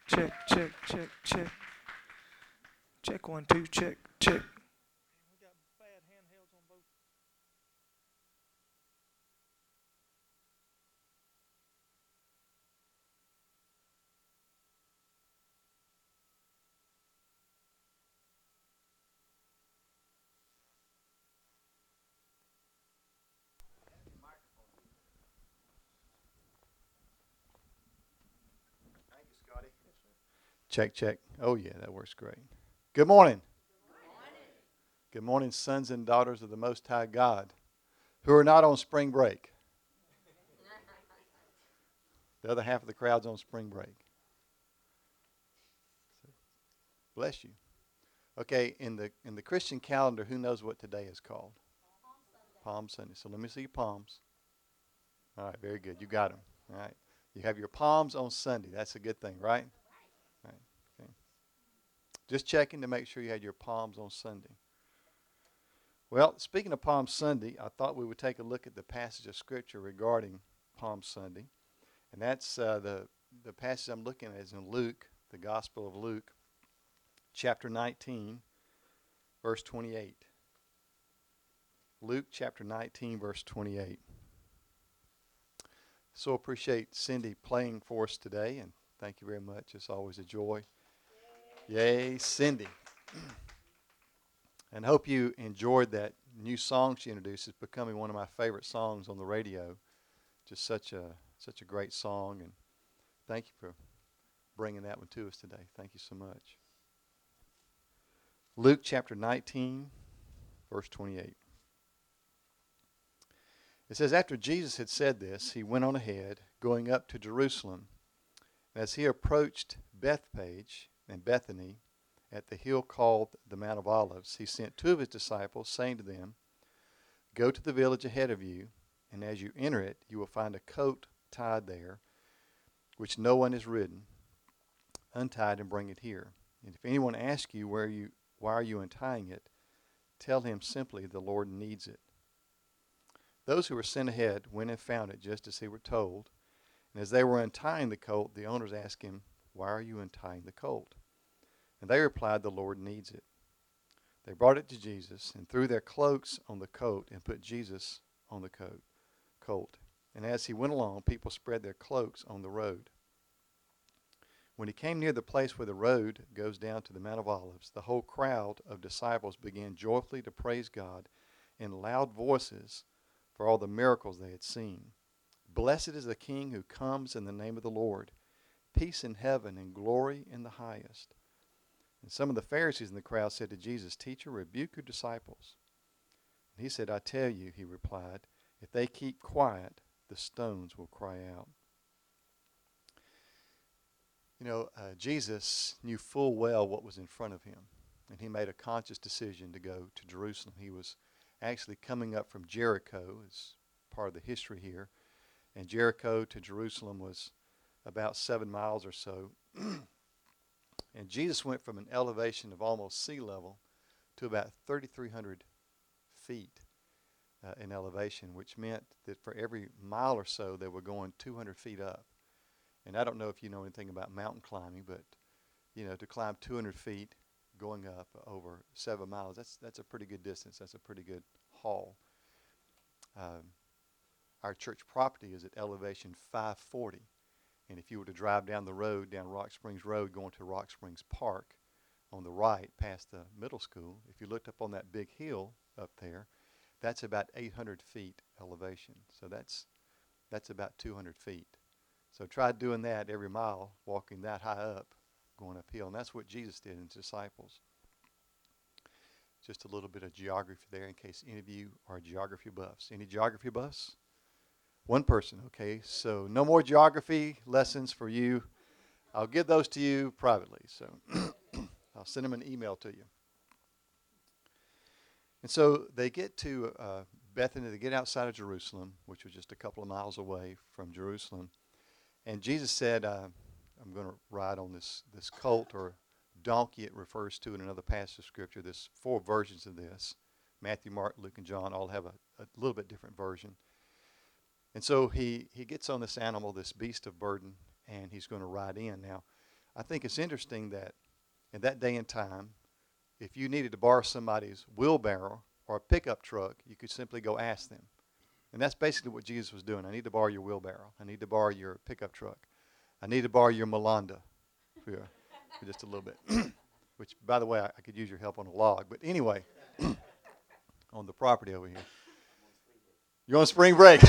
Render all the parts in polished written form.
Check, check, check, check. Check 1, 2, check, check. We got bad handhelds on both. Thank you, Scotty. Check, check. Oh, yeah, that works great. Good morning. Good morning, sons and daughters of the Most High God who are not on spring break. The other half of the crowd's on spring break. So, bless you. Okay, in the Christian calendar, who knows what today is called? Palm Sunday. So let me see your palms. All right, very good. You got them. All right. You have your palms on Sunday. That's a good thing, right? All right. Okay. Just checking to make sure you had your palms on Sunday. Well, speaking of Palm Sunday, I thought we would take a look at the passage of Scripture regarding Palm Sunday. And that's the passage I'm looking at is in Luke, the Gospel of Luke, chapter 19, verse 28. Luke chapter 19, verse 28. So appreciate Cindy playing for us today, and thank you very much. It's always a joy. Yay, Cindy. And hope you enjoyed that new song she introduced. It's becoming one of my favorite songs on the radio. Just such a great song, and thank you for bringing that one to us today. Thank you so much. Luke chapter 19, verse 28. It says, after Jesus had said this, he went on ahead, going up to Jerusalem. And as he approached Bethphage and Bethany at the hill called the Mount of Olives, he sent two of his disciples, saying to them, go to the village ahead of you, and as you enter it, you will find a coat tied there, which no one has ridden. Untie it and bring it here. And if anyone asks you, why are you untying it, tell him simply, the Lord needs it. Those who were sent ahead went and found it just as they were told. And as they were untying the colt, the owners asked him, why are you untying the colt? And they replied, the Lord needs it. They brought it to Jesus and threw their cloaks on the coat and put Jesus on the colt. And as he went along, people spread their cloaks on the road. When he came near the place where the road goes down to the Mount of Olives, the whole crowd of disciples began joyfully to praise God in loud voices for all the miracles they had seen. Blessed is the King who comes in the name of the Lord. Peace in heaven and glory in the highest. And some of the Pharisees in the crowd said to Jesus, Teacher, rebuke your disciples. And he said, I tell you, he replied, if they keep quiet, the stones will cry out. Jesus knew full well what was in front of him, and he made a conscious decision to go to Jerusalem. He was actually coming up from Jericho, as part of the history here, and Jericho to Jerusalem was about 7 miles or so. And Jesus went from an elevation of almost sea level to about 3,300 feet in elevation, which meant that for every mile or so they were going 200 feet up. And I don't know if you know anything about mountain climbing, but to climb 200 feet going up over 7 miles, that's a pretty good distance. That's a pretty good haul. Um, our church property is at elevation 540. And if you were to drive down the road, down Rock Springs Road, going to Rock Springs Park on the right past the middle school, if you looked up on that big hill up there, that's about 800 feet elevation. So that's about 200 feet. So try doing that every mile, walking that high up, going uphill. And that's what Jesus did in his disciples. Just a little bit of geography there in case any of you are geography buffs. Any geography buffs? One person, okay. So no more geography lessons for you. I'll give those to you privately. So I'll send them an email to you. And so they get to Bethany. They get outside of Jerusalem, which was just a couple of miles away from Jerusalem. And Jesus said, I'm going to ride on this colt or donkey it refers to in another passage of Scripture. There's 4 versions of this. Matthew, Mark, Luke, and John all have a little bit different version. And so he gets on this animal, this beast of burden, and he's going to ride in. Now, I think it's interesting that in that day and time, if you needed to borrow somebody's wheelbarrow or a pickup truck, you could simply go ask them. And that's basically what Jesus was doing. I need to borrow your wheelbarrow. I need to borrow your pickup truck. I need to borrow your Melanda for just a little bit. Which, by the way, I could use your help on a log. But anyway, on the property over here. You're on spring break.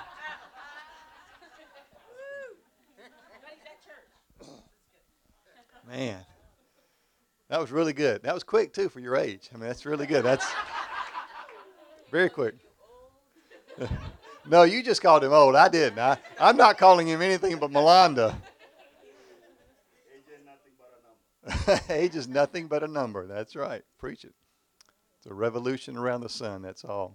Man, that was really good. That was quick, too, for your age. I mean, that's really good. That's very quick. No, you just called him old. I didn't. I'm not calling him anything but Melanda. Age is nothing but a number. That's right. Preach it. It's a revolution around the sun. That's all.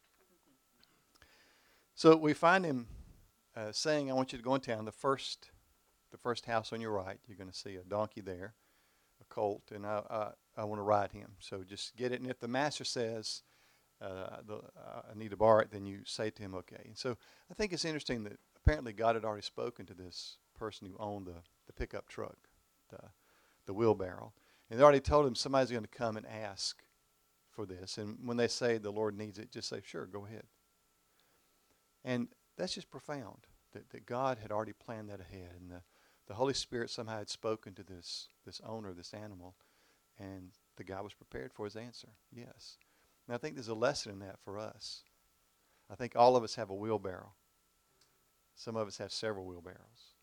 So we find him saying, I want you to go in town. The first house on your right, you're going to see a donkey there, a colt, and I want to ride him. So just get it. And if the master says, I need to borrow it, then you say to him, okay. And so I think it's interesting that apparently God had already spoken to this person who owned the pickup truck, the wheelbarrow. And they already told him somebody's going to come and ask for this. And when they say the Lord needs it, just say, sure, go ahead. And that's just profound, that God had already planned that ahead. And the Holy Spirit somehow had spoken to this owner of this animal, and the guy was prepared for his answer, yes. And I think there's a lesson in that for us. I think all of us have a wheelbarrow. Some of us have several wheelbarrows.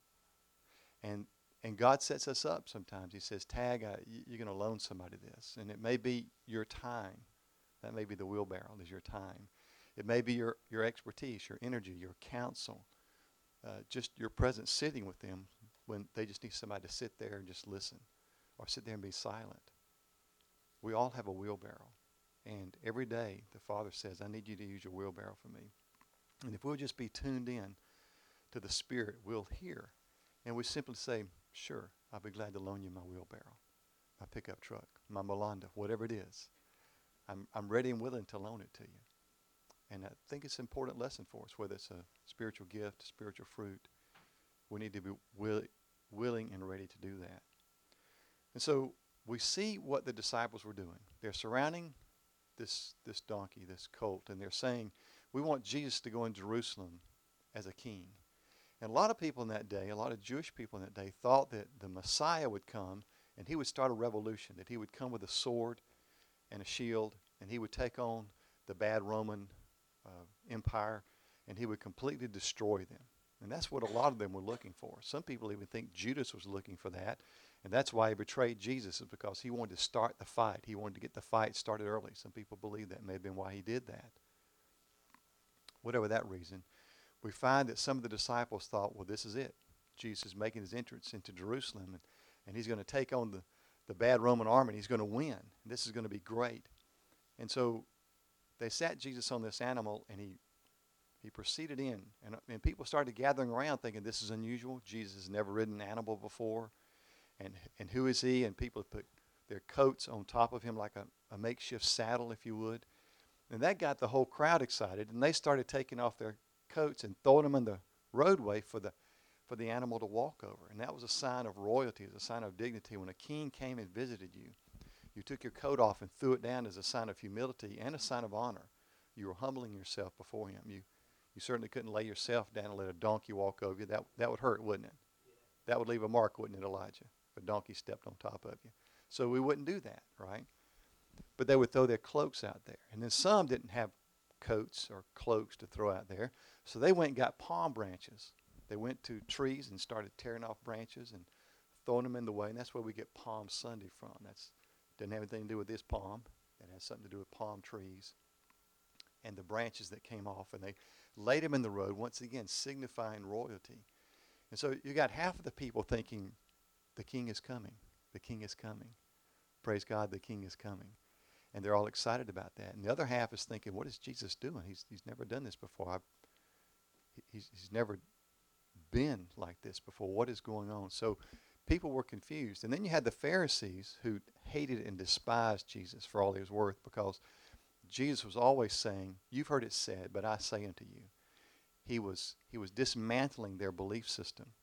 And God sets us up sometimes. He says, Tag, you're going to loan somebody this. And it may be your time. That may be the wheelbarrow, is your time. It may be your expertise, your energy, your counsel, just your presence sitting with them when they just need somebody to sit there and just listen or sit there and be silent. We all have a wheelbarrow. And every day the Father says, I need you to use your wheelbarrow for me. And if we'll just be tuned in to the Spirit, we'll hear. And we simply say, sure, I'll be glad to loan you my wheelbarrow, my pickup truck, my Melanda, whatever it is. I'm ready and willing to loan it to you. And I think it's an important lesson for us, whether it's a spiritual gift, spiritual fruit. We need to be willing and ready to do that. And so we see what the disciples were doing. They're surrounding this donkey, this colt, and they're saying, we want Jesus to go in Jerusalem as a king. And a lot of people in that day, a lot of Jewish people in that day, thought that the Messiah would come and he would start a revolution, that he would come with a sword and a shield, and he would take on the bad Roman empire, and he would completely destroy them. And that's what a lot of them were looking for. Some people even think Judas was looking for that, and that's why he betrayed Jesus, is because he wanted to start the fight. He wanted to get the fight started early. Some people believe that may have been why he did that. Whatever that reason, we find that some of the disciples thought, well, this is it. Jesus is making his entrance into Jerusalem, and he's going to take on the bad Roman army, and he's going to win. This is going to be great. And so they sat Jesus on this animal, and he proceeded in. And people started gathering around thinking this is unusual. Jesus has never ridden an animal before. And who is he? And people put their coats on top of him like a makeshift saddle, if you would. And that got the whole crowd excited. And they started taking off their coats and throwing them in the roadway for the animal to walk over. And that was a sign of royalty, a sign of dignity. When a king came and visited you, you took your coat off and threw it down as a sign of humility and a sign of honor. You were humbling yourself before him. You certainly couldn't lay yourself down and let a donkey walk over you. That would hurt, wouldn't it? That would leave a mark, wouldn't it, Elijah? If a donkey stepped on top of you. So we wouldn't do that, right? But they would throw their cloaks out there. And then some didn't have coats or cloaks to throw out there. So they went and got palm branches. They went to trees and started tearing off branches and throwing them in the way. And that's where we get Palm Sunday from. Doesn't have anything to do with this palm. It has something to do with palm trees and the branches that came off. And they laid them in the road, once again, signifying royalty. And so you got half of the people thinking, the king is coming. The king is coming. Praise God, the king is coming. And they're all excited about that. And the other half is thinking, what is Jesus doing? He's never done this before. He's never been like this before. What is going on? So people were confused. And then you had the Pharisees who hated and despised Jesus for all he was worth, because Jesus was always saying, you've heard it said, but I say unto you. He was dismantling their belief system.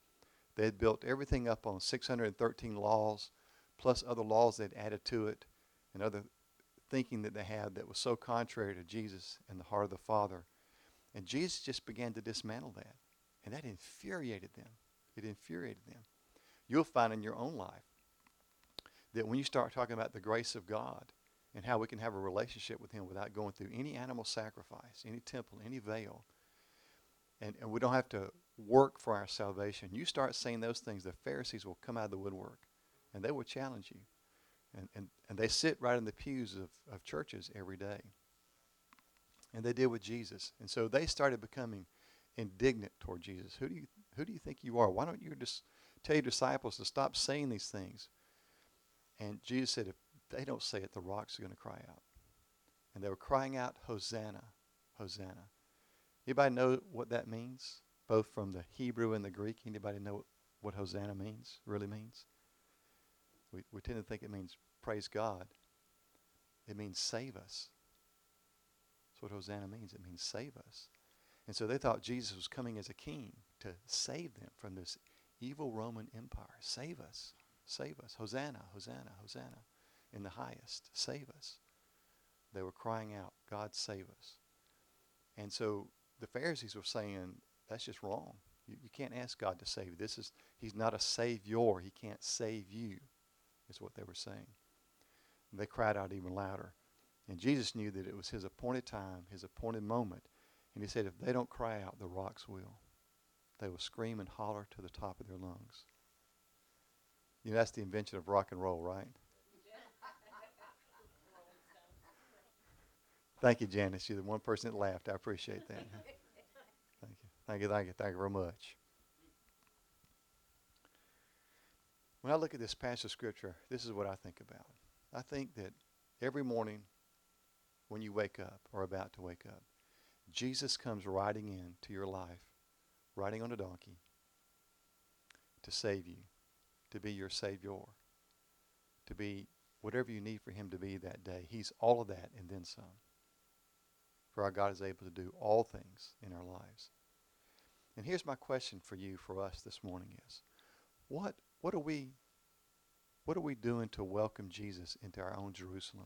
They had built everything up on 613 laws, plus other laws they'd added to it, and other thinking that they had that was so contrary to Jesus and the heart of the Father. And Jesus just began to dismantle that. And that infuriated them. It infuriated them. You'll find in your own life that when you start talking about the grace of God and how we can have a relationship with Him without going through any animal sacrifice, any temple, any veil, and we don't have to work for our salvation, you start saying those things, the Pharisees will come out of the woodwork and they will challenge you. And they sit right in the pews of churches every day. And they did with Jesus. And so they started becoming indignant toward Jesus. Who do you think you are? Why don't you just tell your disciples to stop saying these things? And Jesus said, if they don't say it, the rocks are going to cry out. And they were crying out, Hosanna, Hosanna. Anybody know what that means? Both from the Hebrew and the Greek. Anybody know what Hosanna means, really means? We tend to think it means praise God. It means save us. That's what Hosanna means. It means save us. And so they thought Jesus was coming as a king to save them from this evil Roman Empire. Save us. Save us. Hosanna, Hosanna, Hosanna. In the highest. Save us. They were crying out, God save us. And so the Pharisees were saying, that's just wrong. You can't ask God to save you. He's not a savior. He can't save you, is what they were saying. And they cried out even louder. And Jesus knew that it was his appointed time, his appointed moment. And he said, if they don't cry out, the rocks will. They will scream and holler to the top of their lungs. You know, that's the invention of rock and roll, right? Thank you, Janice. You're the one person that laughed. I appreciate that. Thank you. Thank you, thank you, thank you very much. When I look at this passage of Scripture, this is what I think about. I think that every morning when you wake up or about to wake up, Jesus comes riding into your life, riding on a donkey, to save you, to be your Savior, to be whatever you need for him to be that day. He's all of that and then some. For our God is able to do all things in our lives. And here's my question for you, for us this morning is, what are we doing to welcome Jesus into our own Jerusalem?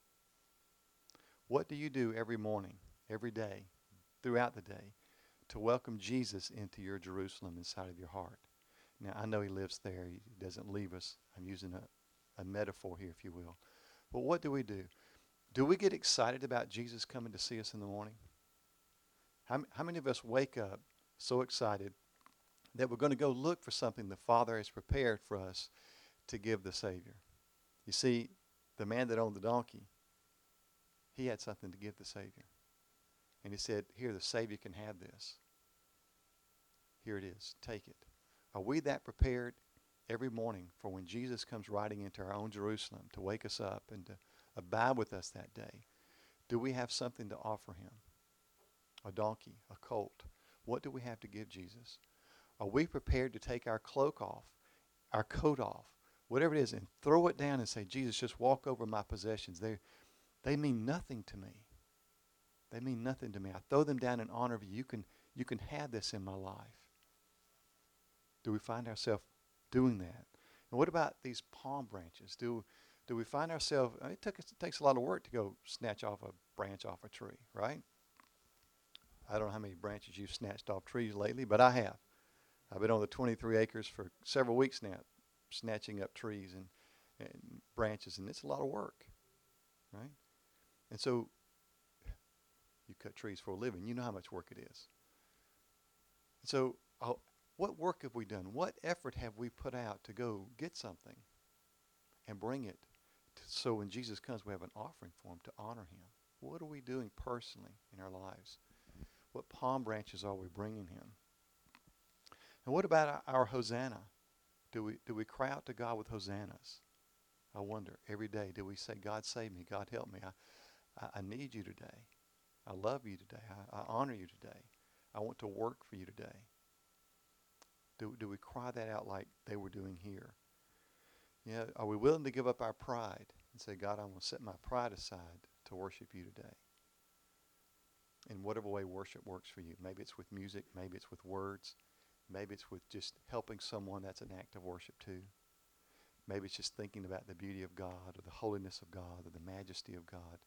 What do you do every morning, every day, throughout the day, to welcome Jesus into your Jerusalem inside of your heart? Now, I know he lives there. He doesn't leave us. I'm using a metaphor here, if you will. But what do? Do we get excited about Jesus coming to see us in the morning? How many of us wake up so excited that we're going to go look for something the Father has prepared for us to give the Savior? You see, the man that owned the donkey, he had something to give the Savior. And he said, here, the Savior can have this. Here it is. Take it. Are we that prepared every morning for when Jesus comes riding into our own Jerusalem to wake us up and to abide with us that day? Do we have something to offer him? A donkey, a colt. What do we have to give Jesus? Are we prepared to take our cloak off, our coat off, whatever it is, and throw it down and say, Jesus, just walk over my possessions. They mean nothing to me. They mean nothing to me. I throw them down in honor of you. You can have this in my life. Do we find ourselves doing that? And what about these palm branches? Do we find ourselves, it takes a lot of work to go snatch off a branch off a tree, right? I don't know how many branches you've snatched off trees lately, but I have. I've been on the 23 acres for several weeks now, snatching up trees and branches, and it's a lot of work, right? And so you cut trees for a living. You know how much work it is. And so what work have we done? What effort have we put out to go get something and bring it so when Jesus comes we have an offering for him to honor him? What are we doing personally in our lives? What palm branches are we bringing him? And what about our Hosanna? Do we cry out to God with hosannas? I wonder, every day, do we say, God save me, God help me, I need you today. I love you today. I honor you today. I want to work for you today. Do we cry that out like they were doing here? Yeah, are we willing to give up our pride and say, God, I'm going to set my pride aside to worship you today? In whatever way worship works for you. Maybe it's with music. Maybe it's with words. Maybe it's with just helping someone. That's an act of worship too. Maybe it's just thinking about the beauty of God or the holiness of God or the majesty of God.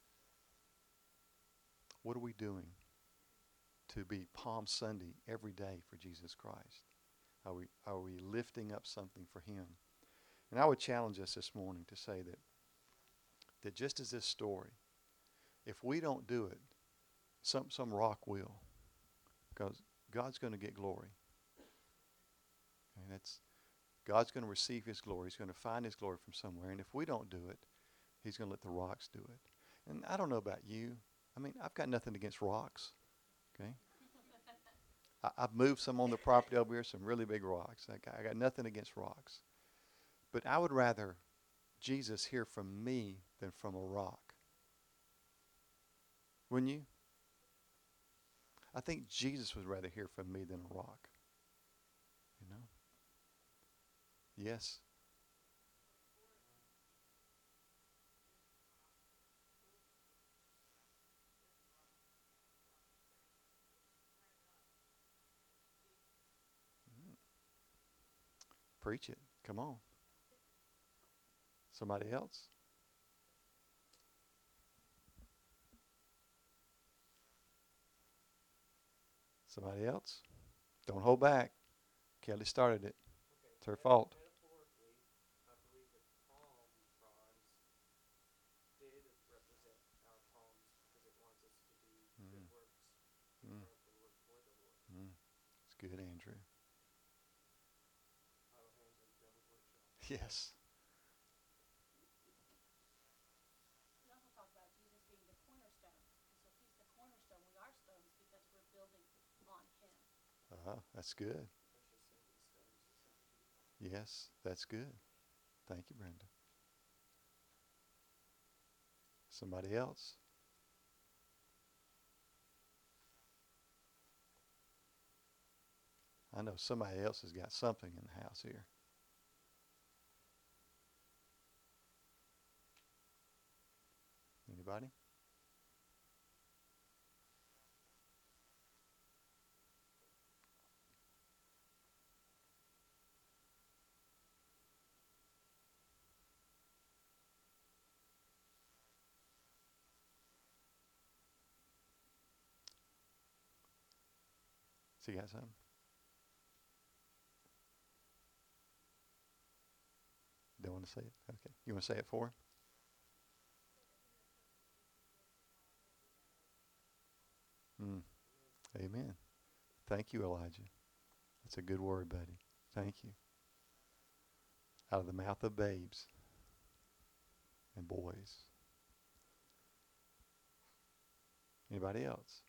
What are we doing to be Palm Sunday every day for Jesus Christ? Are we lifting up something for Him? And I would challenge us this morning to say that just as this story, if we don't do it, some rock will, because God's going to get glory. And God's going to receive His glory. He's going to find His glory from somewhere. And if we don't do it, He's going to let the rocks do it. And I don't know about you. I mean, I've got nothing against rocks. Okay. I've moved some on the property over here, some really big rocks. I got nothing against rocks. But I would rather Jesus hear from me than from a rock. Wouldn't you? I think Jesus would rather hear from me than a rock. You know? Yes. Preach it. Come on. Somebody else? Somebody else? Don't hold back. Kelly started it. It's her fault. Metaphorically, I believe that palm fronds did represent our palms because it wants us to do good works in Mm. front of the Lord, for the Lord. It's good, Andrew. Idle hands are the devil's workshop. Yes. We also talk about Jesus being the cornerstone. And so if he's the cornerstone, we are stones because we're building on him. That's good. Precious saving stones is such a beautiful. Yes, that's good. Thank you, Brenda. Somebody else? I know somebody else has got something in the house here. Anybody? So you got something? Don't want to say it? Okay. You want to say it for him? Mm. Amen. Thank you, Elijah. That's a good word, buddy. Thank you. Out of the mouth of babes and boys. Anybody else?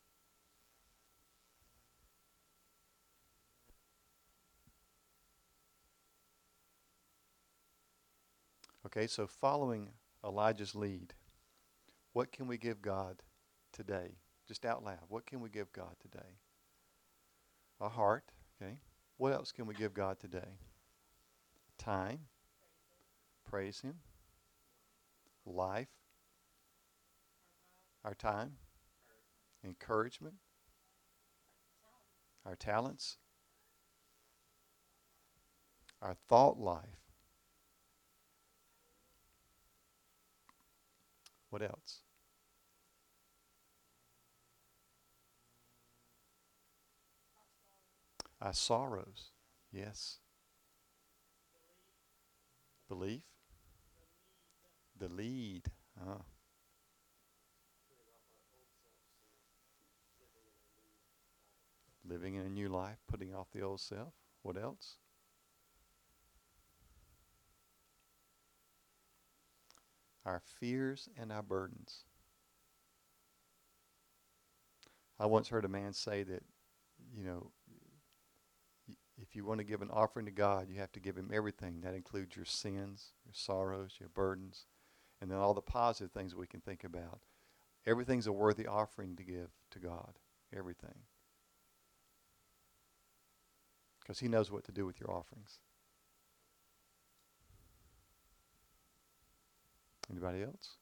Okay, so following Elijah's lead, what can we give God today? Just out loud. What can we give God today? A heart. Okay. What else can we give God today? Time. Praise Him. Life. Our time. Encouragement. Our talents. Our thought life. What else? Our sorrows. Yes. Belief. The lead. Ah. Putting off our old selves and living in a new life. Living in a new life. Putting off the old self. What else? Our fears and our burdens. I once heard a man say that, you know, if you want to give an offering to God, you have to give Him everything. That includes your sins, your sorrows, your burdens, and then all the positive things we can think about. Everything's a worthy offering to give to God. Everything. Because He knows what to do with your offerings. Anybody else?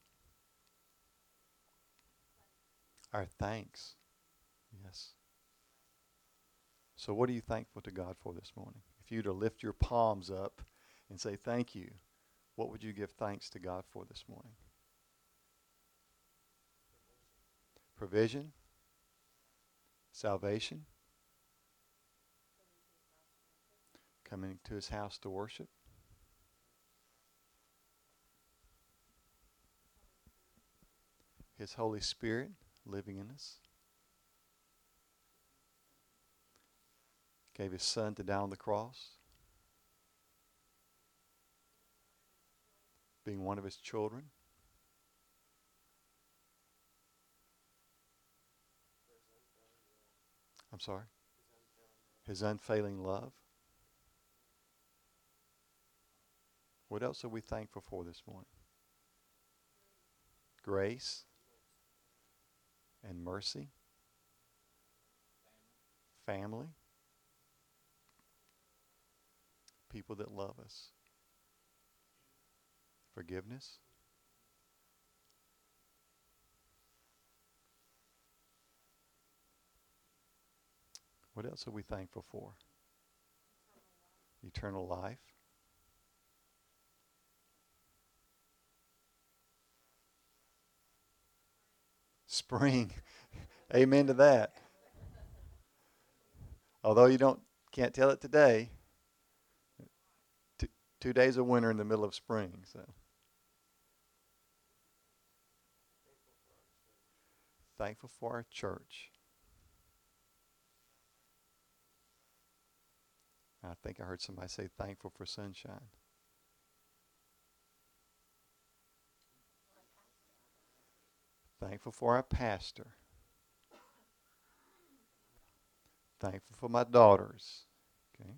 Our thanks. Yes. So what are you thankful to God for this morning? If you were to lift your palms up and say thank you, what would you give thanks to God for this morning? Provision? Salvation? Coming to his house to worship? His Holy Spirit living in us? Gave his son to die on the cross? Being one of his children? I'm sorry? His unfailing love? What else are we thankful for this morning? Grace and mercy? Family? People that love us? Forgiveness? What else are we thankful for? Eternal life? Spring. Amen to that. Although can't tell it today, 2 days of winter in the middle of spring. So thankful for our church. I think I heard somebody say thankful for sunshine. Thankful for our pastor. Thankful for my daughters. Okay.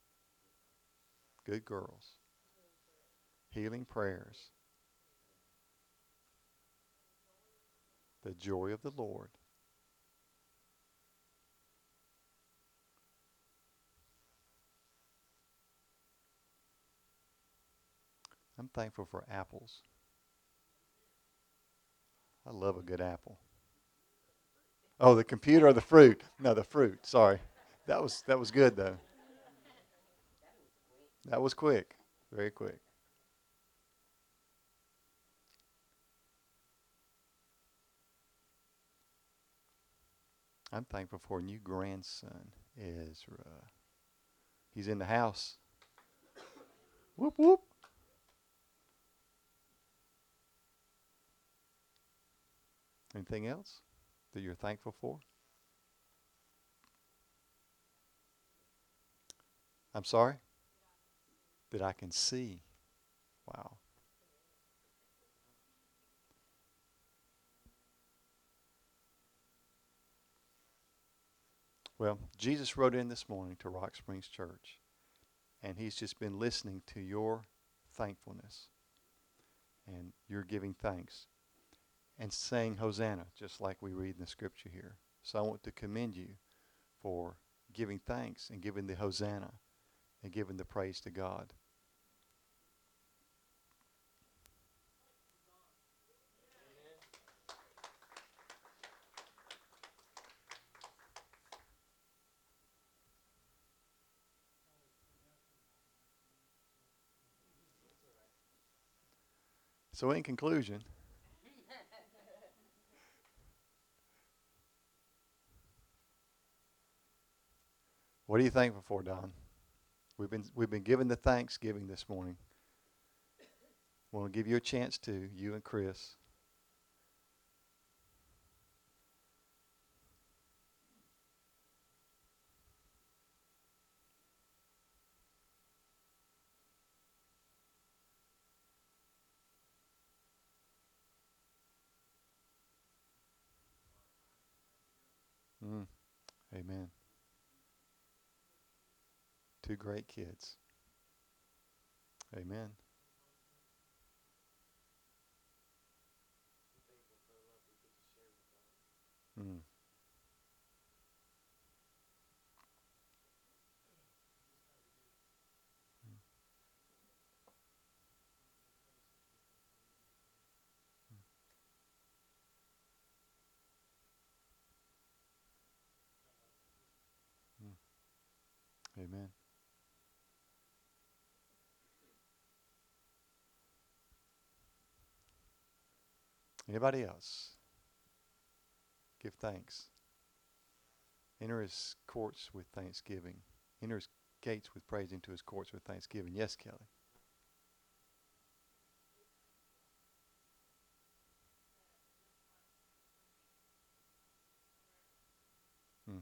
Good girls. Healing prayers. The joy of the Lord. I'm thankful for apples. I love a good apple. Oh, the computer or the fruit? No, the fruit. Sorry. That was good though. That was quick. Very quick. I'm thankful for a new grandson, Ezra. He's in the house. Whoop, whoop. Anything else that you're thankful for? I'm sorry? That I can see. Wow. Well, Jesus wrote in this morning to Rock Springs Church, and he's just been listening to your thankfulness, and you're giving thanks and saying Hosanna, just like we read in the scripture here. So I want to commend you for giving thanks and giving the Hosanna and giving the praise to God. So in conclusion, what are you thankful for, Don? We've been given the thanksgiving this morning. We'll give you a chance to, you and Chris. Mm, amen. 2 great kids. Amen. Mm. Mm. Amen. Anybody else? Give thanks. Enter his courts with thanksgiving. Enter his gates with praise, into his courts with thanksgiving. Yes, Kelly. Hmm.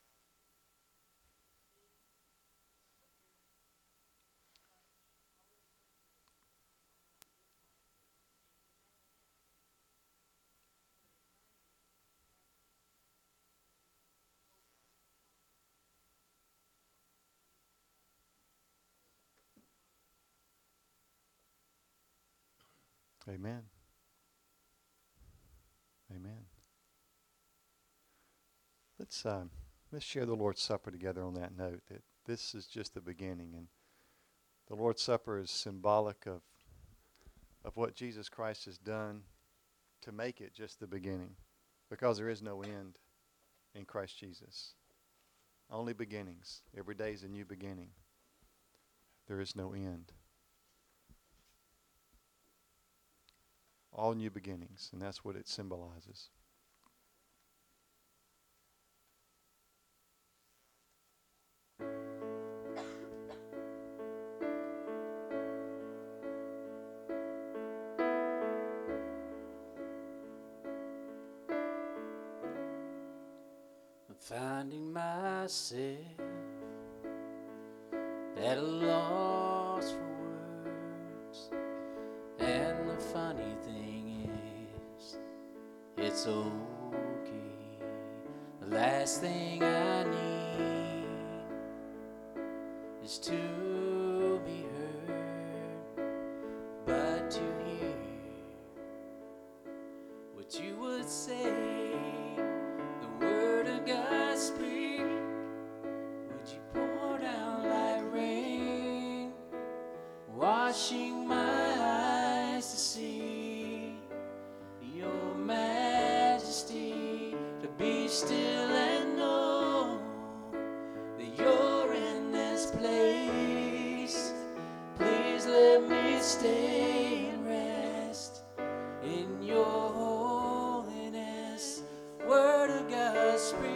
Amen. Amen. Let's share the Lord's Supper together on that note, that this is just the beginning, and the Lord's Supper is symbolic of what Jesus Christ has done to make it just the beginning, because there is no end in Christ Jesus. Only beginnings. Every day is a new beginning. There is no end. All new beginnings, and that's what it symbolizes. I'm finding myself at a loss for words, and the funny thing is, it's okay. The last thing I need is to be heard, but to hear what you would say. The word of God speak, would you pour down like rain, washing my eyes to see your majesty, to be still and know that you're in this place. Please let me stay and rest in your holiness. Word of God speak.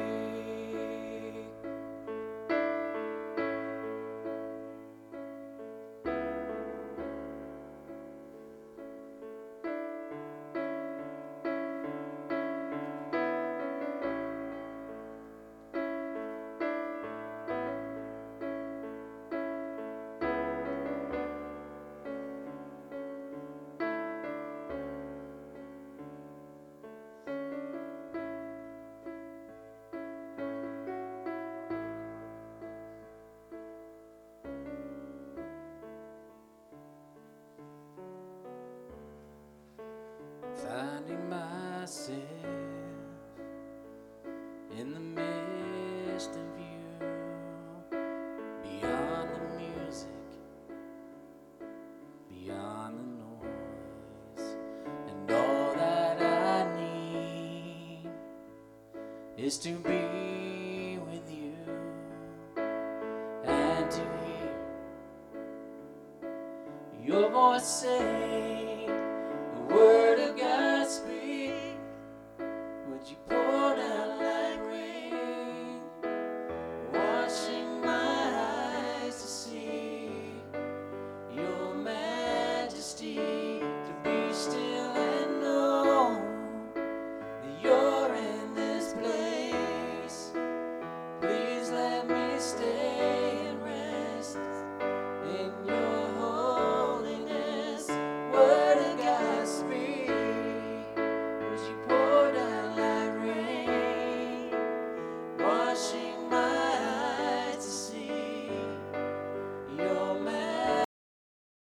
Finding myself in the midst of you, beyond the music, beyond the noise, and all that I need is to be with you and to hear your voice say,